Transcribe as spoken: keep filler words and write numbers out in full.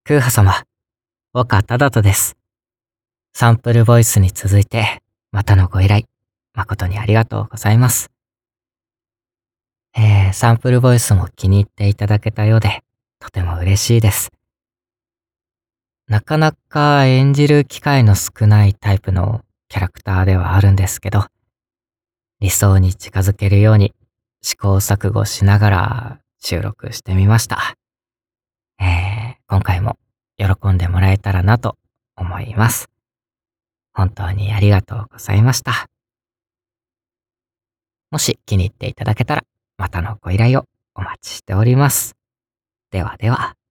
クーハ様、岡忠人です。サンプルボイスに続いて、またのご依頼、誠にありがとうございます。えー、サンプルボイスも気に入っていただけたようで、とても嬉しいです。なかなか演じる機会の少ないタイプのキャラクターではあるんですけど、理想に近づけるように試行錯誤しながら収録してみました。えー、今回も喜んでもらえたらなと思います。本当にありがとうございました。もし気に入っていただけたら、またのご依頼をお待ちしております。ではでは。